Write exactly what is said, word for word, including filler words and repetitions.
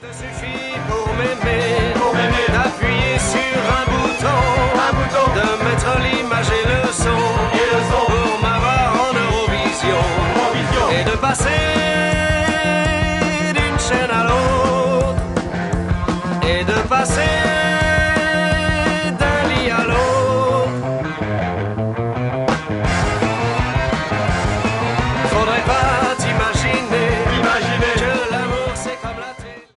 te suffit pour m'aimer, pour m'aimer, d'appuyer sur un bouton, un bouton, de mettre l'image et le son, et le son, pour m'avoir en Eurovision, Eurovision, et de passer d'une chaîne à l'autre, et de passer